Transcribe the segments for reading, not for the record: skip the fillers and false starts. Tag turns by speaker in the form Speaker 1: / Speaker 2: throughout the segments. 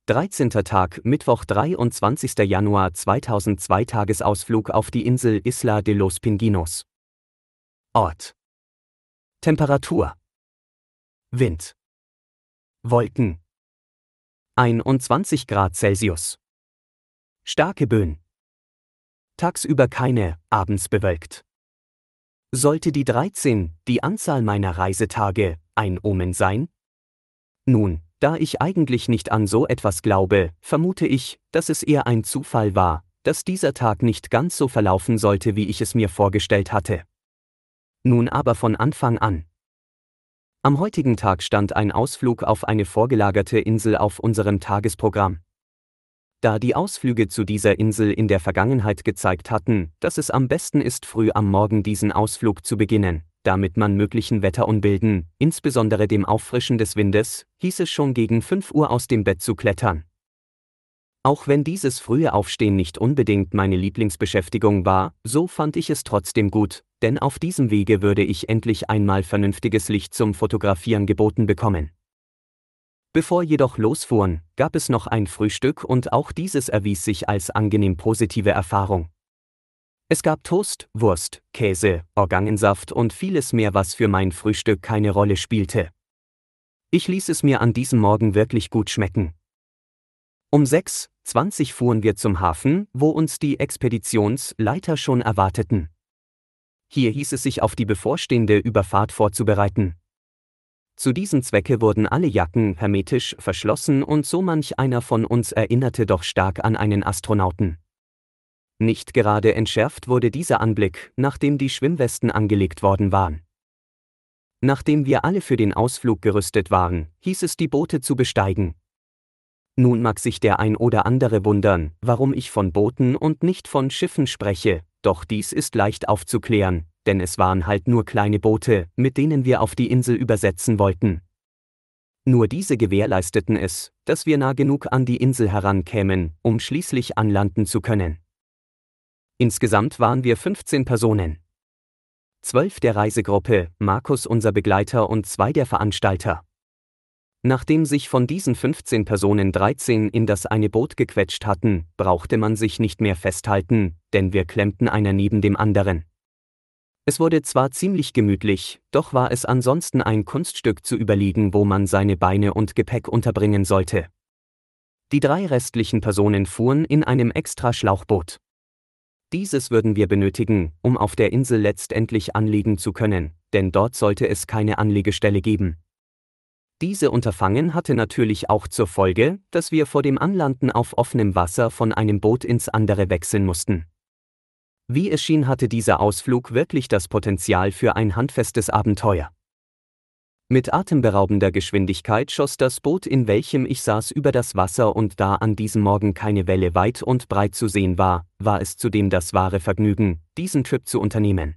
Speaker 1: 13. Tag, Mittwoch, 23. Januar 2002. Tagesausflug auf die Insel Isla de los Pinguinos. Ort: Temperatur: Wind, Wolken 21 Grad Celsius, starke Böen, tagsüber keine, abends bewölkt. Sollte die 13, die Anzahl meiner Reisetage, ein Omen sein? Nun, da ich eigentlich nicht an so etwas glaube, vermute ich, dass es eher ein Zufall war, dass dieser Tag nicht ganz so verlaufen sollte, wie ich es mir vorgestellt hatte. Nun aber von Anfang an. Am heutigen Tag stand ein Ausflug auf eine vorgelagerte Insel auf unserem Tagesprogramm. Da die Ausflüge zu dieser Insel in der Vergangenheit gezeigt hatten, dass es am besten ist, früh am Morgen diesen Ausflug zu beginnen, damit man möglichen Wetterunbilden, insbesondere dem Auffrischen des Windes, hieß es schon gegen 5 Uhr aus dem Bett zu klettern. Auch wenn dieses frühe Aufstehen nicht unbedingt meine Lieblingsbeschäftigung war, so fand ich es trotzdem gut, denn auf diesem Wege würde ich endlich einmal vernünftiges Licht zum Fotografieren geboten bekommen. Bevor jedoch losfuhren, gab es noch ein Frühstück und auch dieses erwies sich als angenehm positive Erfahrung. Es gab Toast, Wurst, Käse, Orangensaft und vieles mehr, was für mein Frühstück keine Rolle spielte. Ich ließ es mir an diesem Morgen wirklich gut schmecken. Um 6:20 Uhr fuhren wir zum Hafen, wo uns die Expeditionsleiter schon erwarteten. Hier hieß es sich auf die bevorstehende Überfahrt vorzubereiten. Zu diesem Zwecke wurden alle Jacken hermetisch verschlossen und so manch einer von uns erinnerte doch stark an einen Astronauten. Nicht gerade entschärft wurde dieser Anblick, nachdem die Schwimmwesten angelegt worden waren. Nachdem wir alle für den Ausflug gerüstet waren, hieß es, die Boote zu besteigen. Nun mag sich der ein oder andere wundern, warum ich von Booten und nicht von Schiffen spreche, doch dies ist leicht aufzuklären, denn es waren halt nur kleine Boote, mit denen wir auf die Insel übersetzen wollten. Nur diese gewährleisteten es, dass wir nah genug an die Insel herankämen, um schließlich anlanden zu können. Insgesamt waren wir 15 Personen. 12 der Reisegruppe, Markus unser Begleiter und 2 der Veranstalter. Nachdem sich von diesen 15 Personen 13 in das eine Boot gequetscht hatten, brauchte man sich nicht mehr festhalten, denn wir klemmten einer neben dem anderen. Es wurde zwar ziemlich gemütlich, doch war es ansonsten ein Kunststück zu überlegen, wo man seine Beine und Gepäck unterbringen sollte. Die 3 restlichen Personen fuhren in einem extra Schlauchboot. Dieses würden wir benötigen, um auf der Insel letztendlich anlegen zu können, denn dort sollte es keine Anlegestelle geben. Diese Unterfangen hatte natürlich auch zur Folge, dass wir vor dem Anlanden auf offenem Wasser von einem Boot ins andere wechseln mussten. Wie es schien, hatte dieser Ausflug wirklich das Potenzial für ein handfestes Abenteuer. Mit atemberaubender Geschwindigkeit schoss das Boot, in welchem ich saß, über das Wasser und da an diesem Morgen keine Welle weit und breit zu sehen war, war es zudem das wahre Vergnügen, diesen Trip zu unternehmen.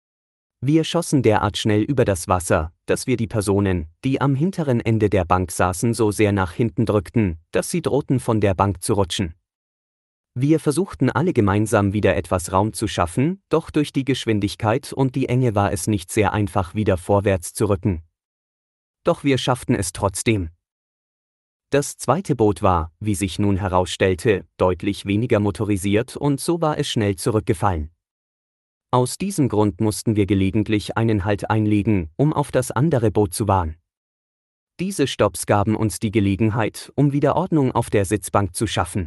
Speaker 1: Wir schossen derart schnell über das Wasser, dass wir die Personen, die am hinteren Ende der Bank saßen, so sehr nach hinten drückten, dass sie drohten, von der Bank zu rutschen. Wir versuchten alle gemeinsam wieder etwas Raum zu schaffen, doch durch die Geschwindigkeit und die Enge war es nicht sehr einfach, wieder vorwärts zu rücken. Doch wir schafften es trotzdem. Das zweite Boot war, wie sich nun herausstellte, deutlich weniger motorisiert und so war es schnell zurückgefallen. Aus diesem Grund mussten wir gelegentlich einen Halt einlegen, um auf das andere Boot zu warten. Diese Stopps gaben uns die Gelegenheit, um wieder Ordnung auf der Sitzbank zu schaffen.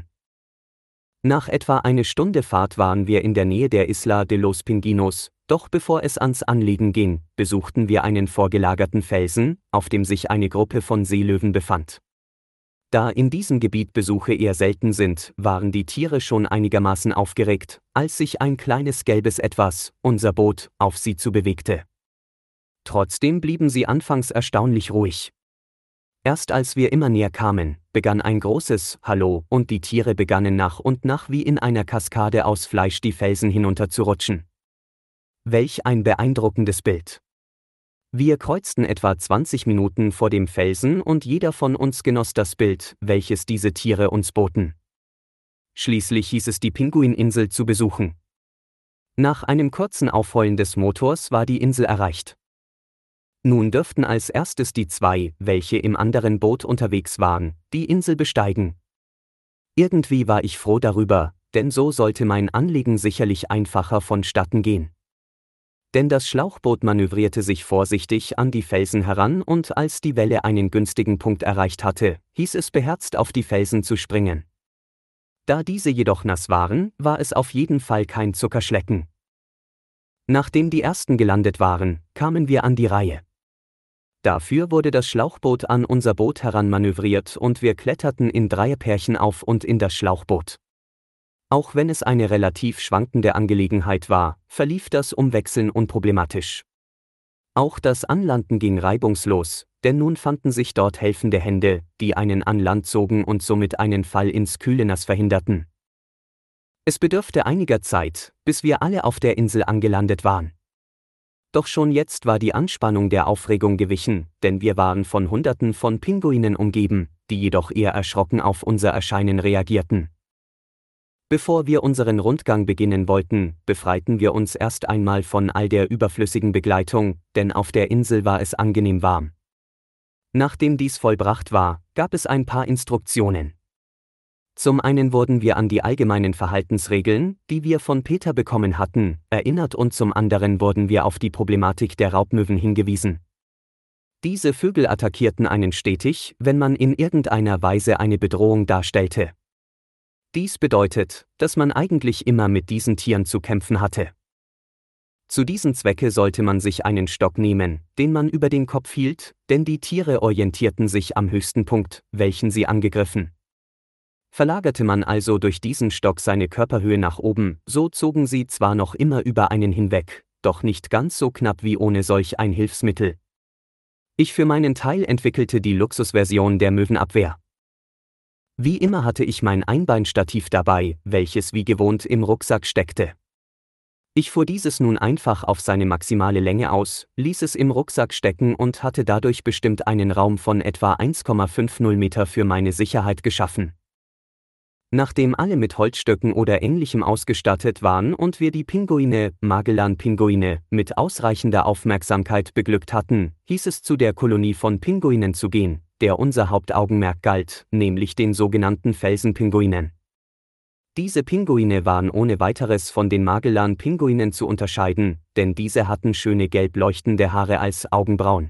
Speaker 1: Nach etwa eine Stunde Fahrt waren wir in der Nähe der Isla de los Pinguinos, doch bevor es ans Anlegen ging, besuchten wir einen vorgelagerten Felsen, auf dem sich eine Gruppe von Seelöwen befand. Da in diesem Gebiet Besuche eher selten sind, waren die Tiere schon einigermaßen aufgeregt, als sich ein kleines gelbes Etwas, unser Boot, auf sie zubewegte. Trotzdem blieben sie anfangs erstaunlich ruhig. Erst als wir immer näher kamen, begann ein großes Hallo und die Tiere begannen nach und nach wie in einer Kaskade aus Fleisch die Felsen hinunter zu rutschen. Welch ein beeindruckendes Bild! Wir kreuzten etwa 20 Minuten vor dem Felsen und jeder von uns genoss das Bild, welches diese Tiere uns boten. Schließlich hieß es, die Pinguininsel zu besuchen. Nach einem kurzen Aufheulen des Motors war die Insel erreicht. Nun dürften als erstes die 2, welche im anderen Boot unterwegs waren, die Insel besteigen, Irgendwie war ich froh darüber, denn so sollte mein Anliegen sicherlich einfacher vonstatten gehen. Denn das Schlauchboot manövrierte sich vorsichtig an die Felsen heran und als die Welle einen günstigen Punkt erreicht hatte, hieß es beherzt auf die Felsen zu springen. Da diese jedoch nass waren, war es auf jeden Fall kein Zuckerschlecken. Nachdem die ersten gelandet waren, kamen wir an die Reihe. Dafür wurde das Schlauchboot an unser Boot heranmanövriert und wir kletterten in Dreierpärchen auf und in das Schlauchboot. Auch wenn es eine relativ schwankende Angelegenheit war, verlief das Umwechseln unproblematisch. Auch das Anlanden ging reibungslos, denn nun fanden sich dort helfende Hände, die einen an Land zogen und somit einen Fall ins kühle Nass verhinderten. Es bedurfte einiger Zeit, bis wir alle auf der Insel angelandet waren. Doch schon jetzt war die Anspannung der Aufregung gewichen, denn wir waren von Hunderten von Pinguinen umgeben, die jedoch eher erschrocken auf unser Erscheinen reagierten. Bevor wir unseren Rundgang beginnen wollten, befreiten wir uns erst einmal von all der überflüssigen Begleitung, denn auf der Insel war es angenehm warm. Nachdem dies vollbracht war, gab es ein paar Instruktionen. Zum einen wurden wir an die allgemeinen Verhaltensregeln, die wir von Peter bekommen hatten, erinnert und zum anderen wurden wir auf die Problematik der Raubmöwen hingewiesen. Diese Vögel attackierten einen stetig, wenn man in irgendeiner Weise eine Bedrohung darstellte. Dies bedeutet, dass man eigentlich immer mit diesen Tieren zu kämpfen hatte. Zu diesem Zwecke sollte man sich einen Stock nehmen, den man über den Kopf hielt, denn die Tiere orientierten sich am höchsten Punkt, welchen sie angegriffen. Verlagerte man also durch diesen Stock seine Körperhöhe nach oben, so zogen sie zwar noch immer über einen hinweg, doch nicht ganz so knapp wie ohne solch ein Hilfsmittel. Ich für meinen Teil entwickelte die Luxusversion der Möwenabwehr. Wie immer hatte ich mein Einbeinstativ dabei, welches wie gewohnt im Rucksack steckte. Ich fuhr dieses nun einfach auf seine maximale Länge aus, ließ es im Rucksack stecken und hatte dadurch bestimmt einen Raum von etwa 1,50 Meter für meine Sicherheit geschaffen. Nachdem alle mit Holzstöcken oder Ähnlichem ausgestattet waren und wir die Pinguine, Magellan-Pinguine, mit ausreichender Aufmerksamkeit beglückt hatten, hieß es zu der Kolonie von Pinguinen zu gehen, der unser Hauptaugenmerk galt, nämlich den sogenannten Felsenpinguinen. Diese Pinguine waren ohne weiteres von den Magellan-Pinguinen zu unterscheiden, denn diese hatten schöne gelb leuchtende Haare als Augenbrauen.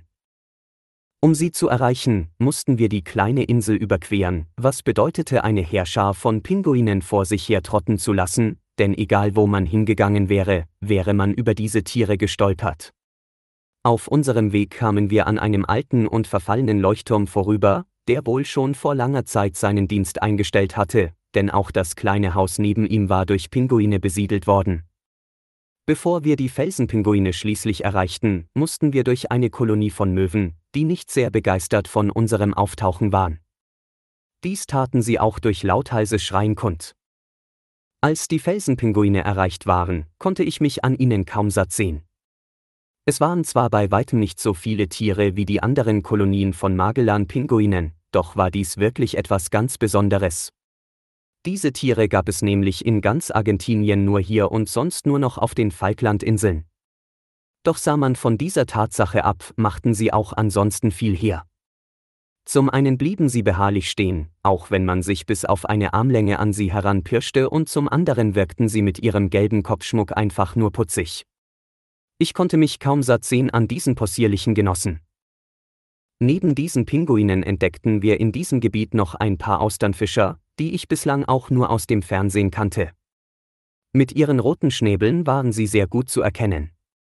Speaker 1: Um sie zu erreichen, mussten wir die kleine Insel überqueren, was bedeutete, eine Heerschar von Pinguinen vor sich her trotten zu lassen, denn egal wo man hingegangen wäre, wäre man über diese Tiere gestolpert. Auf unserem Weg kamen wir an einem alten und verfallenen Leuchtturm vorüber, der wohl schon vor langer Zeit seinen Dienst eingestellt hatte, denn auch das kleine Haus neben ihm war durch Pinguine besiedelt worden. Bevor wir die Felsenpinguine schließlich erreichten, mussten wir durch eine Kolonie von Möwen, die nicht sehr begeistert von unserem Auftauchen waren. Dies taten sie auch durch lauthalses Schreien kund. Als die Felsenpinguine erreicht waren, konnte ich mich an ihnen kaum satt sehen. Es waren zwar bei weitem nicht so viele Tiere wie die anderen Kolonien von Magellan-Pinguinen, doch war dies wirklich etwas ganz Besonderes. Diese Tiere gab es nämlich in ganz Argentinien nur hier und sonst nur noch auf den Falklandinseln. Doch sah man von dieser Tatsache ab, machten sie auch ansonsten viel her. Zum einen blieben sie beharrlich stehen, auch wenn man sich bis auf eine Armlänge an sie heranpirschte, und zum anderen wirkten sie mit ihrem gelben Kopfschmuck einfach nur putzig. Ich konnte mich kaum satt sehen an diesen possierlichen Genossen. Neben diesen Pinguinen entdeckten wir in diesem Gebiet noch ein paar Austernfischer, die ich bislang auch nur aus dem Fernsehen kannte. Mit ihren roten Schnäbeln waren sie sehr gut zu erkennen.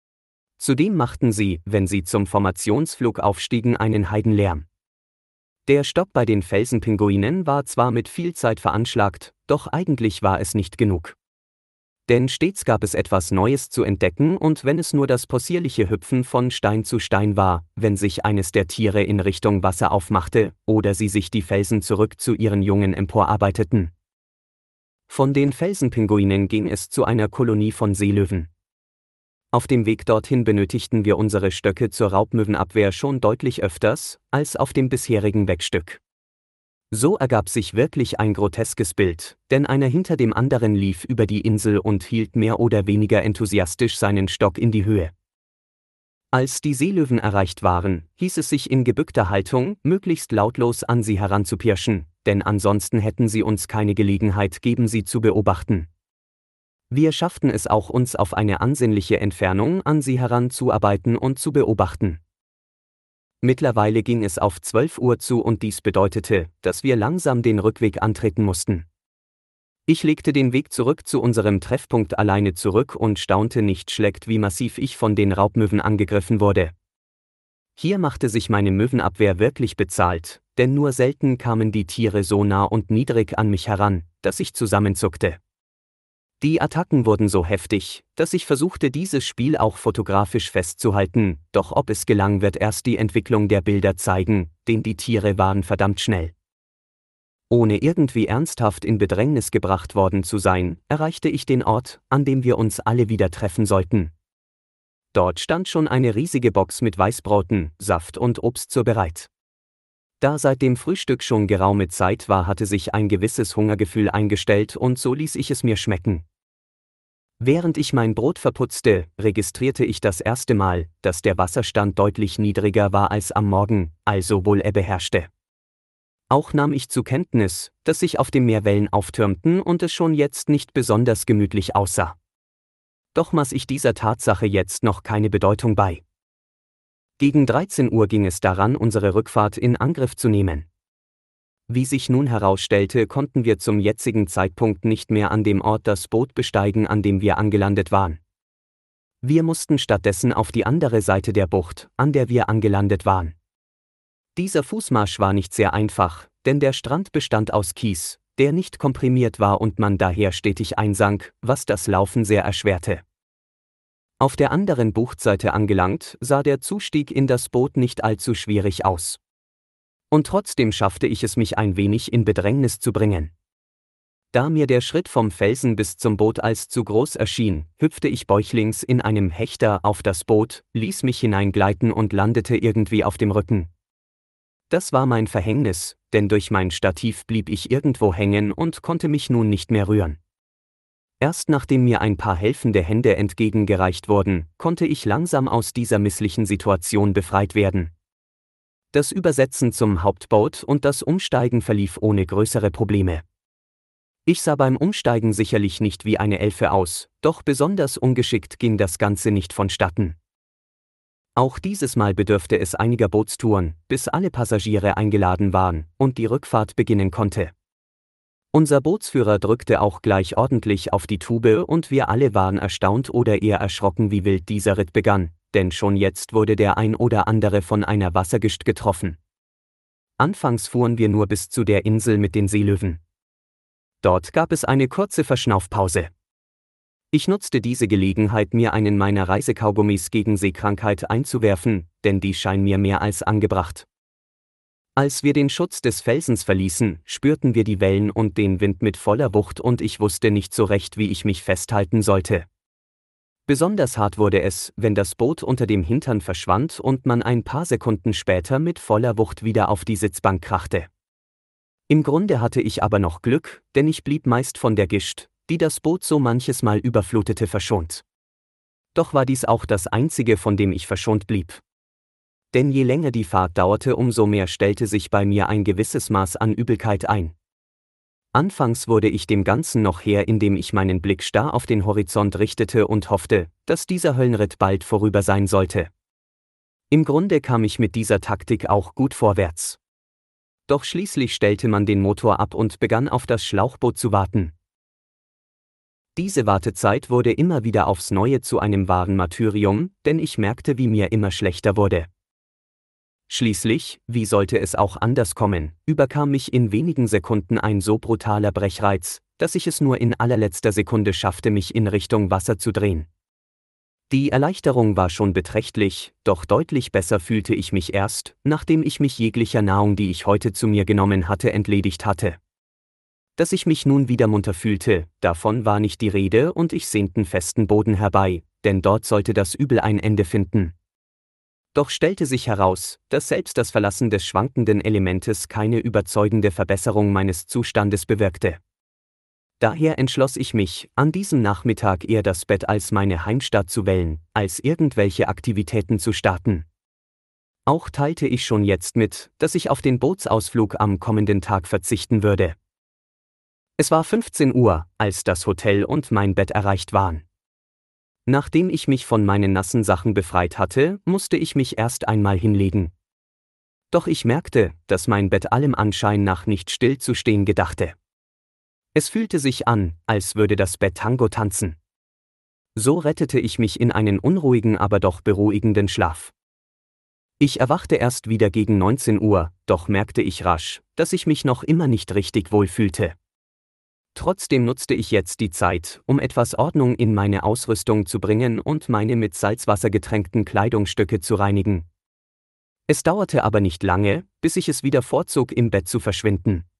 Speaker 1: Zudem machten sie, wenn sie zum Formationsflug aufstiegen, einen Heidenlärm. Der Stopp bei den Felsenpinguinen war zwar mit viel Zeit veranschlagt, doch eigentlich war es nicht genug. Denn stets gab es etwas Neues zu entdecken, und wenn es nur das possierliche Hüpfen von Stein zu Stein war, wenn sich eines der Tiere in Richtung Wasser aufmachte, oder sie sich die Felsen zurück zu ihren Jungen emporarbeiteten. Von den Felsenpinguinen ging es zu einer Kolonie von Seelöwen. Auf dem Weg dorthin benötigten wir unsere Stöcke zur Raubmöwenabwehr schon deutlich öfters, als auf dem bisherigen Wegstück. So ergab sich wirklich ein groteskes Bild, denn einer hinter dem anderen lief über die Insel und hielt mehr oder weniger enthusiastisch seinen Stock in die Höhe. Als die Seelöwen erreicht waren, hieß es sich in gebückter Haltung, möglichst lautlos an sie heranzupirschen, denn ansonsten hätten sie uns keine Gelegenheit geben, sie zu beobachten. Wir schafften es auch, uns auf eine ansehnliche Entfernung an sie heranzuarbeiten und zu beobachten. Mittlerweile ging es auf 12 Uhr zu und dies bedeutete, dass wir langsam den Rückweg antreten mussten. Ich legte den Weg zurück zu unserem Treffpunkt alleine zurück und staunte nicht schlecht, wie massiv ich von den Raubmöwen angegriffen wurde. Hier machte sich meine Möwenabwehr wirklich bezahlt, denn nur selten kamen die Tiere so nah und niedrig an mich heran, dass ich zusammenzuckte. Die Attacken wurden so heftig, dass ich versuchte, dieses Spiel auch fotografisch festzuhalten, doch ob es gelang, wird erst die Entwicklung der Bilder zeigen, denn die Tiere waren verdammt schnell. Ohne irgendwie ernsthaft in Bedrängnis gebracht worden zu sein, erreichte ich den Ort, an dem wir uns alle wieder treffen sollten. Dort stand schon eine riesige Box mit Weißbroten, Saft und Obst so bereit. Da seit dem Frühstück schon geraume Zeit war, hatte sich ein gewisses Hungergefühl eingestellt und so ließ ich es mir schmecken. Während ich mein Brot verputzte, registrierte ich das erste Mal, dass der Wasserstand deutlich niedriger war als am Morgen, also wohl Ebbe herrschte. Auch nahm ich zur Kenntnis, dass sich auf dem Meer Wellen auftürmten und es schon jetzt nicht besonders gemütlich aussah. Doch maß ich dieser Tatsache jetzt noch keine Bedeutung bei. Gegen 13 Uhr ging es daran, unsere Rückfahrt in Angriff zu nehmen. Wie sich nun herausstellte, konnten wir zum jetzigen Zeitpunkt nicht mehr an dem Ort das Boot besteigen, an dem wir angelandet waren. Wir mussten stattdessen auf die andere Seite der Bucht, an der wir angelandet waren. Dieser Fußmarsch war nicht sehr einfach, denn der Strand bestand aus Kies, der nicht komprimiert war und man daher stetig einsank, was das Laufen sehr erschwerte. Auf der anderen Buchtseite angelangt, sah der Zustieg in das Boot nicht allzu schwierig aus. Und trotzdem schaffte ich es, mich ein wenig in Bedrängnis zu bringen. Da mir der Schritt vom Felsen bis zum Boot als zu groß erschien, hüpfte ich bäuchlings in einem Hechter auf das Boot, ließ mich hineingleiten und landete irgendwie auf dem Rücken. Das war mein Verhängnis, denn durch mein Stativ blieb ich irgendwo hängen und konnte mich nun nicht mehr rühren. Erst nachdem mir ein paar helfende Hände entgegengereicht wurden, konnte ich langsam aus dieser misslichen Situation befreit werden. Das Übersetzen zum Hauptboot und das Umsteigen verlief ohne größere Probleme. Ich sah beim Umsteigen sicherlich nicht wie eine Elfe aus, doch besonders ungeschickt ging das Ganze nicht vonstatten. Auch dieses Mal bedurfte es einiger Bootstouren, bis alle Passagiere eingeladen waren und die Rückfahrt beginnen konnte. Unser Bootsführer drückte auch gleich ordentlich auf die Tube und wir alle waren erstaunt oder eher erschrocken, wie wild dieser Ritt begann, denn schon jetzt wurde der ein oder andere von einer Wassergischt getroffen. Anfangs fuhren wir nur bis zu der Insel mit den Seelöwen. Dort gab es eine kurze Verschnaufpause. Ich nutzte diese Gelegenheit, mir einen meiner Reisekaugummis gegen Seekrankheit einzuwerfen, denn die scheinen mir mehr als angebracht. Als wir den Schutz des Felsens verließen, spürten wir die Wellen und den Wind mit voller Wucht und ich wusste nicht so recht, wie ich mich festhalten sollte. Besonders hart wurde es, wenn das Boot unter dem Hintern verschwand und man ein paar Sekunden später mit voller Wucht wieder auf die Sitzbank krachte. Im Grunde hatte ich aber noch Glück, denn ich blieb meist von der Gischt, die das Boot so manches Mal überflutete, verschont. Doch war dies auch das Einzige, von dem ich verschont blieb. Denn je länger die Fahrt dauerte, umso mehr stellte sich bei mir ein gewisses Maß an Übelkeit ein. Anfangs wurde ich dem Ganzen noch Herr, indem ich meinen Blick starr auf den Horizont richtete und hoffte, dass dieser Höllenritt bald vorüber sein sollte. Im Grunde kam ich mit dieser Taktik auch gut vorwärts. Doch schließlich stellte man den Motor ab und begann auf das Schlauchboot zu warten. Diese Wartezeit wurde immer wieder aufs Neue zu einem wahren Martyrium, denn ich merkte, wie mir immer schlechter wurde. Schließlich, wie sollte es auch anders kommen, überkam mich in wenigen Sekunden ein so brutaler Brechreiz, dass ich es nur in allerletzter Sekunde schaffte, mich in Richtung Wasser zu drehen. Die Erleichterung war schon beträchtlich, doch deutlich besser fühlte ich mich erst, nachdem ich mich jeglicher Nahrung, die ich heute zu mir genommen hatte, entledigt hatte. Dass ich mich nun wieder munter fühlte, davon war nicht die Rede und ich sehnte festen Boden herbei, denn dort sollte das Übel ein Ende finden. Doch stellte sich heraus, dass selbst das Verlassen des schwankenden Elementes keine überzeugende Verbesserung meines Zustandes bewirkte. Daher entschloss ich mich, an diesem Nachmittag eher das Bett als meine Heimstatt zu wählen, als irgendwelche Aktivitäten zu starten. Auch teilte ich schon jetzt mit, dass ich auf den Bootsausflug am kommenden Tag verzichten würde. Es war 15 Uhr, als das Hotel und mein Bett erreicht waren. Nachdem ich mich von meinen nassen Sachen befreit hatte, musste ich mich erst einmal hinlegen. Doch ich merkte, dass mein Bett allem Anschein nach nicht stillzustehen gedachte. Es fühlte sich an, als würde das Bett Tango tanzen. So rettete ich mich in einen unruhigen, aber doch beruhigenden Schlaf. Ich erwachte erst wieder gegen 19 Uhr, doch merkte ich rasch, dass ich mich noch immer nicht richtig wohl fühlte. Trotzdem nutzte ich jetzt die Zeit, um etwas Ordnung in meine Ausrüstung zu bringen und meine mit Salzwasser getränkten Kleidungsstücke zu reinigen. Es dauerte aber nicht lange, bis ich es wieder vorzog, im Bett zu verschwinden.